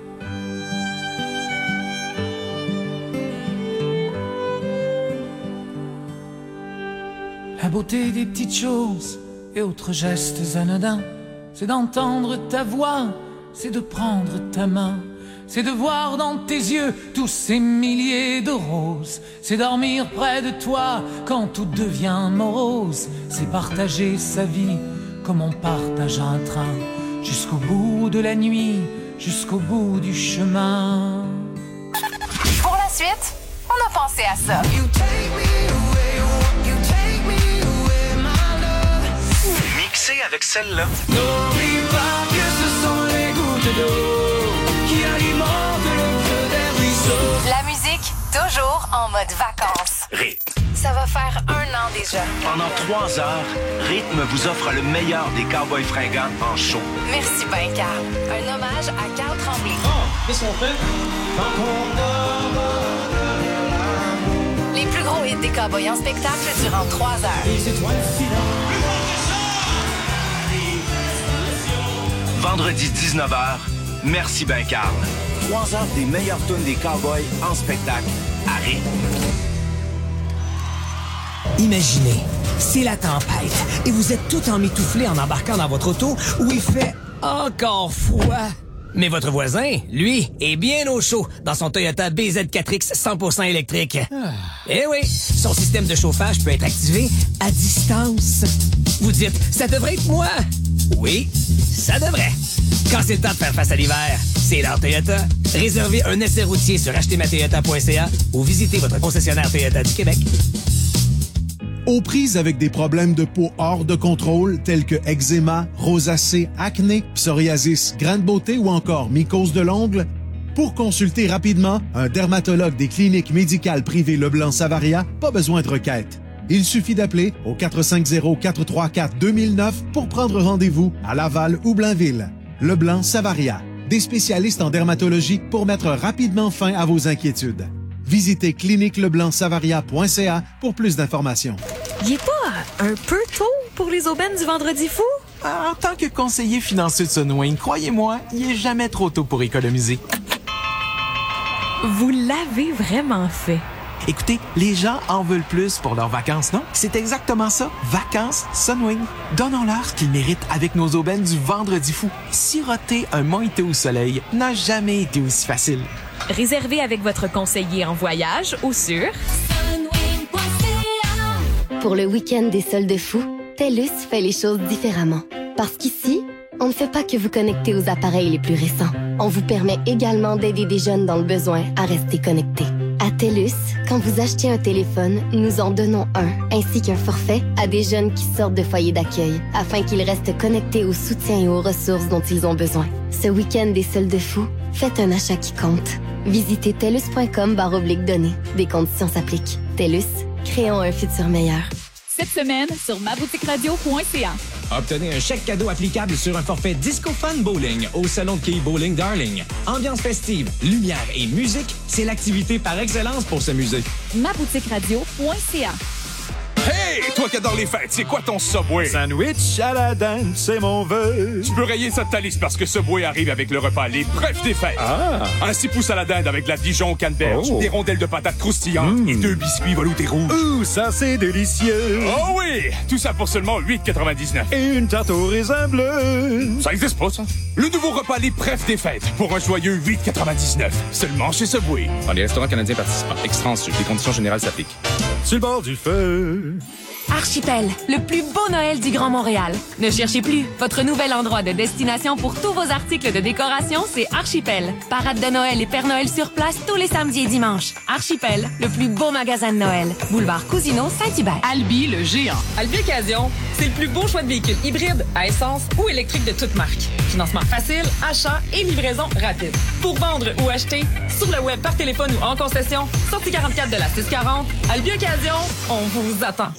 [SPEAKER 12] La beauté des petites choses et autres gestes anodins, c'est d'entendre ta voix, c'est de prendre ta main, c'est de voir dans tes yeux tous ces milliers de roses, c'est dormir près de toi quand tout devient morose, c'est partager sa vie comme on partage un train, jusqu'au bout de la nuit, jusqu'au bout du chemin.
[SPEAKER 3] Pour la suite, on a pensé à ça.
[SPEAKER 9] Mixé avec celle-là.
[SPEAKER 12] N'oublie pas que ce sont les gouttes d'eau qui alimentent le feu des ruisseaux.
[SPEAKER 3] La musique, toujours en mode vacances.
[SPEAKER 9] Rythme.
[SPEAKER 3] Ça va faire 1 an déjà.
[SPEAKER 9] Pendant 3 heures, Rythme vous offre le meilleur des cowboys fringants en show.
[SPEAKER 3] Merci ben, Carl. Un hommage à Carl Tremblay.
[SPEAKER 12] Qu'est-ce qu'on fait?
[SPEAKER 3] Les plus gros hits des cowboys en spectacle durant 3 heures.
[SPEAKER 12] Et c'est toi le filant.
[SPEAKER 9] Vendredi 19h, Merci ben Carl. 3 heures des meilleures tunes des cowboys en spectacle à Rythme.
[SPEAKER 23] Imaginez, c'est la tempête et vous êtes tout emmitouflé en embarquant dans votre auto où il fait encore froid. Mais votre voisin, lui, est bien au chaud dans son Toyota BZ4X 100% électrique. Eh oui, son système de chauffage peut être activé à distance. Vous dites, ça devrait être moi. Oui, ça devrait. Quand c'est le temps de faire face à l'hiver, c'est l'heure Toyota. Réservez un essai routier sur achetermatoyota.ca ou visitez votre concessionnaire Toyota du Québec.
[SPEAKER 1] Aux prises avec des problèmes de peau hors de contrôle tels que eczéma, rosacée, acné, psoriasis, grande beauté ou encore mycose de l'ongle, pour consulter rapidement un dermatologue des cliniques médicales privées Leblanc-Savaria, pas besoin de requête. Il suffit d'appeler au 450-434-2009 pour prendre rendez-vous à Laval ou Blainville. Leblanc-Savaria, des spécialistes en dermatologie pour mettre rapidement fin à vos inquiétudes. Visitez cliniqueleblancsavaria.ca pour plus d'informations.
[SPEAKER 4] Il est pas un peu tôt pour les aubaines du Vendredi fou?
[SPEAKER 21] En tant que conseiller financier de Sunwing, croyez-moi, il est jamais trop tôt pour économiser.
[SPEAKER 4] Vous l'avez vraiment fait.
[SPEAKER 21] Écoutez, les gens en veulent plus pour leurs vacances, non? C'est exactement ça. Vacances Sunwing. Donnons-leur ce qu'ils méritent avec nos aubaines du Vendredi fou. Siroter un mojito au soleil n'a jamais été aussi facile.
[SPEAKER 4] Réservez avec votre conseiller en voyage ou sur
[SPEAKER 26] Pour le week-end des soldes fous, TELUS fait les choses différemment. Parce qu'ici, on ne fait pas que vous connecter aux appareils les plus récents. On vous permet également d'aider des jeunes dans le besoin à rester connectés. À TELUS, quand vous achetez un téléphone, nous en donnons un, ainsi qu'un forfait à des jeunes qui sortent de foyers d'accueil, afin qu'ils restent connectés au soutien et aux ressources dont ils ont besoin. Ce week-end des soldes fous, faites un achat qui compte. Visitez TELUS.com/données. Des conditions s'appliquent. TELUS, créons un futur meilleur.
[SPEAKER 10] Cette semaine, sur maboutiqueradio.ca.
[SPEAKER 11] Obtenez un chèque cadeau applicable sur un forfait Disco Fun Bowling au Salon de quilles Bowling Darling. Ambiance festive, lumière et musique, c'est l'activité par excellence pour s'amuser.
[SPEAKER 10] maboutiqueradio.ca.
[SPEAKER 13] Hey! Toi qui adores les fêtes, c'est quoi ton Subway?
[SPEAKER 14] Sandwich à la dinde, c'est mon vœu.
[SPEAKER 13] Tu peux rayer ça de ta liste parce que Subway arrive avec le repas Les Brefs des fêtes.
[SPEAKER 14] Ah!
[SPEAKER 13] Un 6 pouces à la dinde avec de la Dijon canneberge, des rondelles de patates croustillantes et 2 biscuits veloutés rouges.
[SPEAKER 14] Ouh, ça c'est délicieux!
[SPEAKER 13] Oh oui! Tout ça pour seulement 8,99.
[SPEAKER 14] Et une tarte au raisin bleu.
[SPEAKER 13] Ça existe pas, ça? Le nouveau repas Les Brefs des fêtes pour un joyeux 8,99. Seulement chez Subway.
[SPEAKER 16] Dans les restaurants canadiens participants. Extra en dessus. Les conditions générales s'appliquent.
[SPEAKER 14] Sur le bord du feu.
[SPEAKER 25] Archipel, le plus beau Noël du Grand Montréal. Ne cherchez plus. Votre nouvel endroit de destination pour tous vos articles de décoration, c'est Archipel. Parade de Noël et Père Noël sur place tous les samedis et dimanches. Archipel, le plus beau magasin de Noël. Boulevard Cousineau, Saint-Hubert.
[SPEAKER 18] Albi, le géant. Albi Occasion, c'est le plus beau choix de véhicules hybrides, à essence ou électriques de toute marque. Financement facile, achat et livraison rapide. Pour vendre ou acheter, sur le web, par téléphone ou en concession, sortie 44 de la 640, Albi Occasion, on vous attend.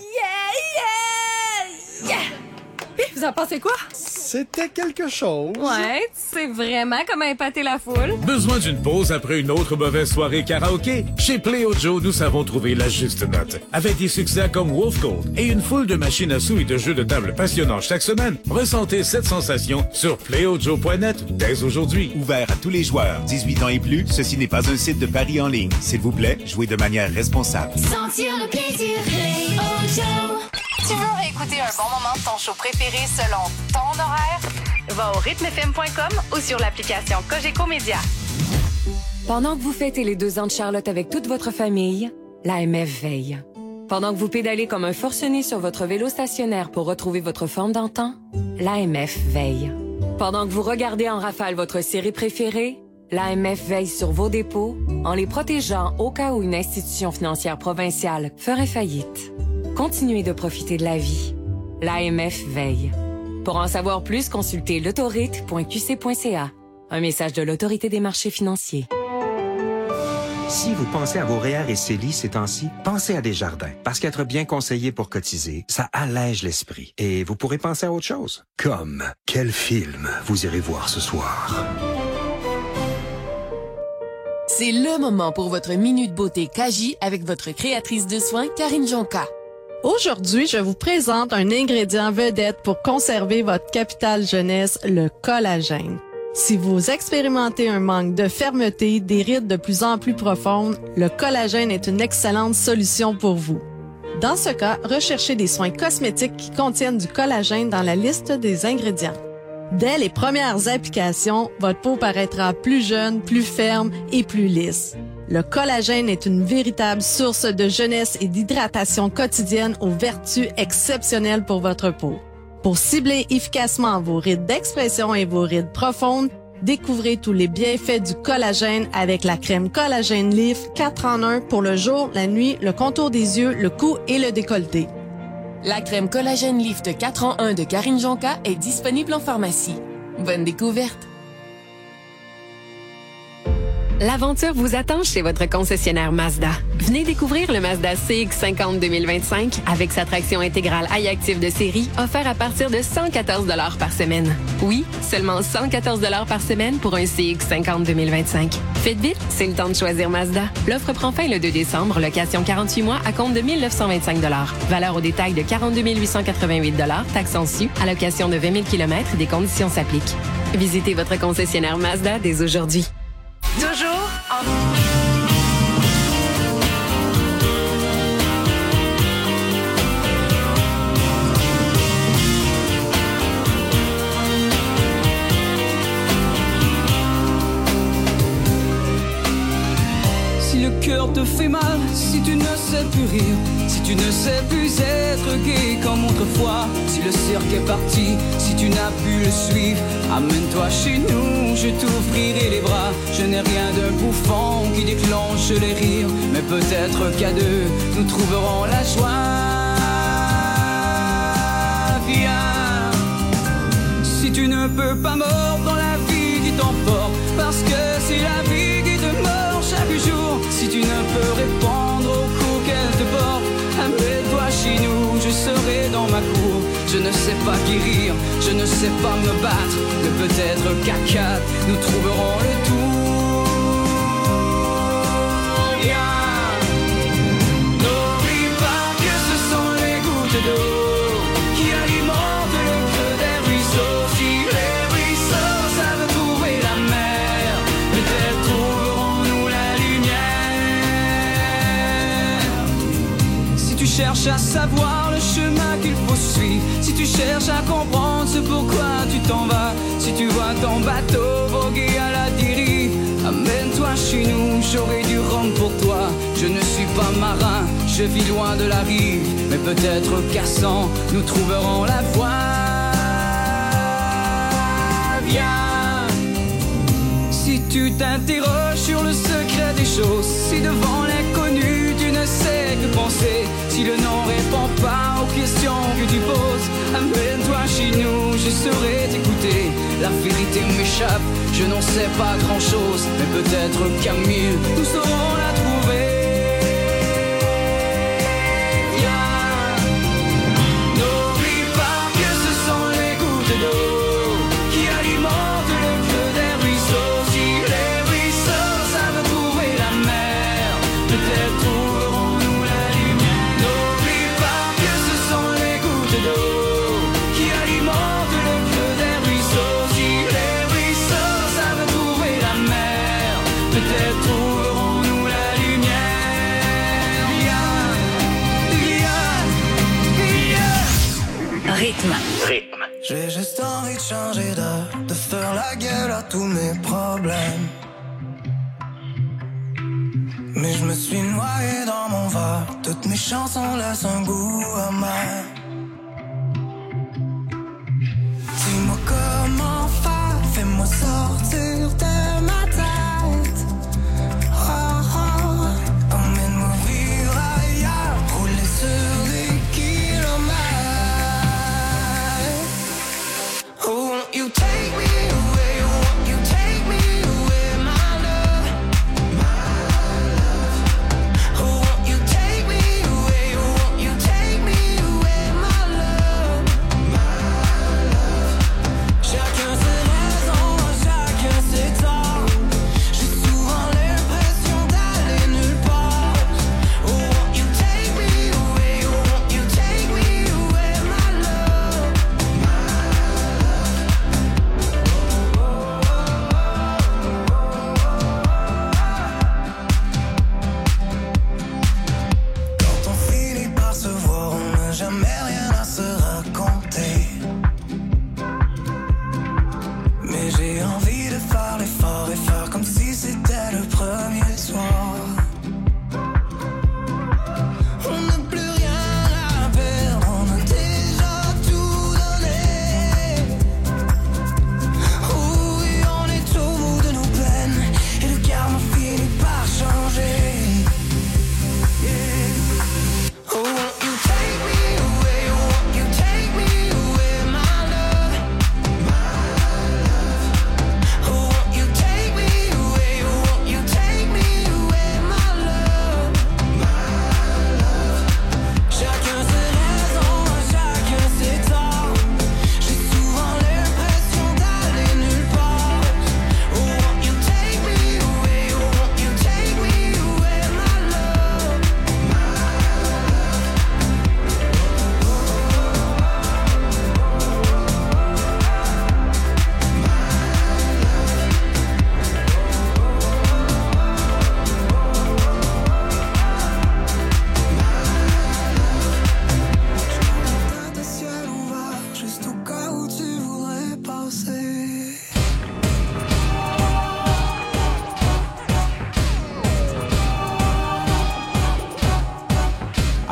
[SPEAKER 4] Yeah! Vous en pensez quoi?
[SPEAKER 14] C'était quelque chose.
[SPEAKER 4] Ouais, tu sais vraiment comment épater la foule.
[SPEAKER 20] Besoin d'une pause après une autre mauvaise soirée karaoké? Chez Play Ojo, nous savons trouver la juste note. Avec des succès comme Wolf Gold et une foule de machines à sous et de jeux de table passionnants chaque semaine, ressentez cette sensation sur playojo.net dès aujourd'hui.
[SPEAKER 28] Ouvert à tous les joueurs, 18 ans et plus, ceci n'est pas un site de paris en ligne. S'il vous plaît, jouez de manière responsable.
[SPEAKER 2] Sentir le plaisir, Play Ojo.
[SPEAKER 3] Tu veux réécouter un bon moment de ton show préféré selon ton horaire? Va au rythmefm.com ou sur l'application Cogeco Média.
[SPEAKER 5] Pendant que vous fêtez les 2 ans de Charlotte avec toute votre famille, l'AMF veille. Pendant que vous pédalez comme un forcené sur votre vélo stationnaire pour retrouver votre forme d'antan, l'AMF veille. Pendant que vous regardez en rafale votre série préférée, l'AMF veille sur vos dépôts en les protégeant au cas où une institution financière provinciale ferait faillite. Continuez de profiter de la vie. L'AMF veille. Pour en savoir plus, consultez l'autorite.qc.ca. Un message de l'Autorité des marchés financiers.
[SPEAKER 29] Si vous pensez à vos REER et CELI ces temps-ci, pensez à Desjardins. Parce qu'être bien conseillé pour cotiser, ça allège l'esprit. Et vous pourrez penser à autre chose. Comme, quel film vous irez voir ce soir?
[SPEAKER 30] C'est le moment pour votre minute beauté Kaji avec votre créatrice de soins, Karine Jonca.
[SPEAKER 31] Aujourd'hui, je vous présente un ingrédient vedette pour conserver votre capital jeunesse, le collagène. Si vous expérimentez un manque de fermeté, des rides de plus en plus profondes, le collagène est une excellente solution pour vous. Dans ce cas, recherchez des soins cosmétiques qui contiennent du collagène dans la liste des ingrédients. Dès les premières applications, votre peau paraîtra plus jeune, plus ferme et plus lisse. Le collagène est une véritable source de jeunesse et d'hydratation quotidienne aux vertus exceptionnelles pour votre peau. Pour cibler efficacement vos rides d'expression et vos rides profondes, découvrez tous les bienfaits du collagène avec la crème Collagène Lift 4 en 1 pour le jour, la nuit, le contour des yeux, le cou et le décolleté.
[SPEAKER 30] La crème Collagène Lift 4 en 1 de Karine Jonca est disponible en pharmacie. Bonne découverte!
[SPEAKER 32] L'aventure vous attend chez votre concessionnaire Mazda. Venez découvrir le Mazda CX-50 2025 avec sa traction intégrale iActive de série offert à partir de 114 $ par semaine. Oui, seulement 114 $ par semaine pour un CX-50 2025. Faites vite, c'est le temps de choisir Mazda. L'offre prend fin le 2 décembre, location 48 mois à compte de 1 925 $. Valeur au détail de 42 888 $, taxes en su, allocation de 20 000 km, des conditions s'appliquent. Visitez votre concessionnaire Mazda dès aujourd'hui.
[SPEAKER 3] Toujours en...
[SPEAKER 18] Si le cœur
[SPEAKER 6] corps te fait mal, si tu ne sais plus rire, si tu ne sais plus être gai comme autrefois, si le cirque est parti, si tu n'as pu le suivre, amène-toi chez nous, je t'ouvrirai les bras. Je n'ai rien d'un bouffon qui déclenche les rires, mais peut-être qu'à deux, nous trouverons la joie. Viens. Si tu ne peux pas mordre dans la vie qui t'emporte, parce que c'est la vie qui te mord chaque jour. Si tu ne peux répondre au coup qu'elle te porte, amène-toi chez nous, je serai dans ma cour. Je ne sais pas guérir, je ne sais pas me battre, mais peut-être qu'à quatre, nous trouverons le tour. Yeah. N'oublie pas que ce sont les gouttes d'eau qui alimentent le creux des ruisseaux. Si les ruisseaux savent trouver la mer, peut-être trouverons-nous la lumière. Si tu cherches à savoir le chemin qu'il faut suivre, si tu cherches à comprendre ce pourquoi tu t'en vas, si tu vois ton bateau voguer à la dérive, amène-toi chez nous, j'aurai du rhum pour toi. Je ne suis pas marin, je vis loin de la rive, mais peut-être qu'à 100, nous trouverons la voie. Viens. Si tu t'interroges sur le secret des choses, si devant l'inconnu tu ne sais que penser, si le nom répond pas aux questions que tu poses, amène-toi chez nous, je saurai t'écouter. La vérité m'échappe, je n'en sais pas grand-chose, mais peut-être qu'à 1000, nous saurons la trouver. Viens. N'oublie pas que ce sont les gouttes d'eau qui alimentent le creux des ruisseaux. Si les ruisseaux savent trouver la mer, peut-être trouverons-nous la lumière. N'oublie pas que ce sont les gouttes d'eau qui alimentent le creux des ruisseaux. Si les ruisseaux savent trouver la mer, peut-être trouverons-nous la lumière.
[SPEAKER 7] Rythme.
[SPEAKER 8] J'ai juste envie de changer d'air, de faire la gueule à tous mes problèmes. Mais je me suis noyé dans mon verre, toutes mes chansons laissent un goût amer. Dis-moi comment faire, fais-moi sortir de ma tête. Oh, oh, emmène-moi vivre ailleurs, rouler sur des kilomètres. Oh, won't you take me away, won't you take me away, my love, my love. Oh, won't you take me away, won't you take me away, my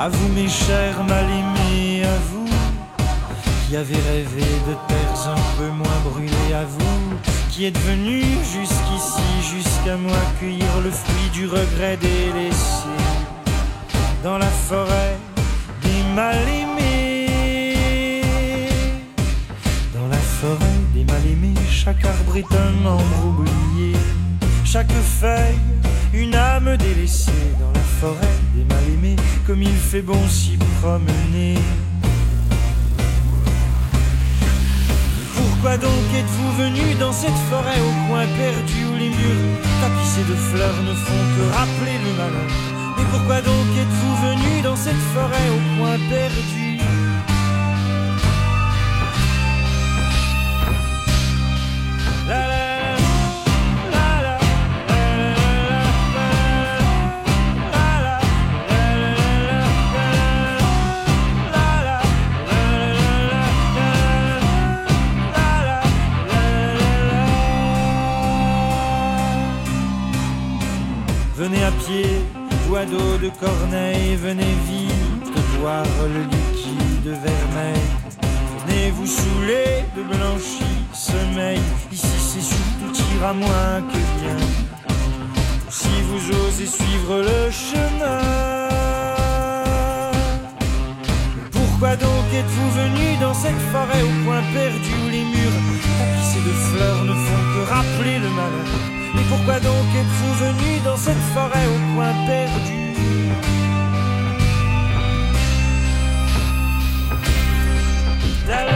[SPEAKER 6] À vous mes chers mal-aimés, à vous qui avez rêvé de terres un peu moins brûlées, à vous qui êtes venus jusqu'ici, jusqu'à moi cueillir le fruit du regret délaissé dans la forêt des mal-aimés. Dans la forêt des mal-aimés, chaque arbre est un membre oublié, chaque feuille une âme délaissée. Dans la forêt des mal-aimés, comme il fait bon s'y promener. Pourquoi donc êtes-vous venu dans cette forêt au coin perdu où les murs tapissés de fleurs ne font que rappeler le malheur? Mais pourquoi donc êtes-vous venu dans cette forêt au coin perdu? La la venez à pied, ou à dos de Corneille, venez vite boire le liquide vermeil. Venez vous saouler de blanchi sommeil, ici c'est surtout tir à moins que bien. Si vous osez suivre le chemin, pourquoi donc êtes-vous venu dans cette forêt au coin perdu où les murs tapissés de fleurs ne font que rappeler le malheur? Mais pourquoi donc êtes-vous venu dans cette forêt au coin perdu? La la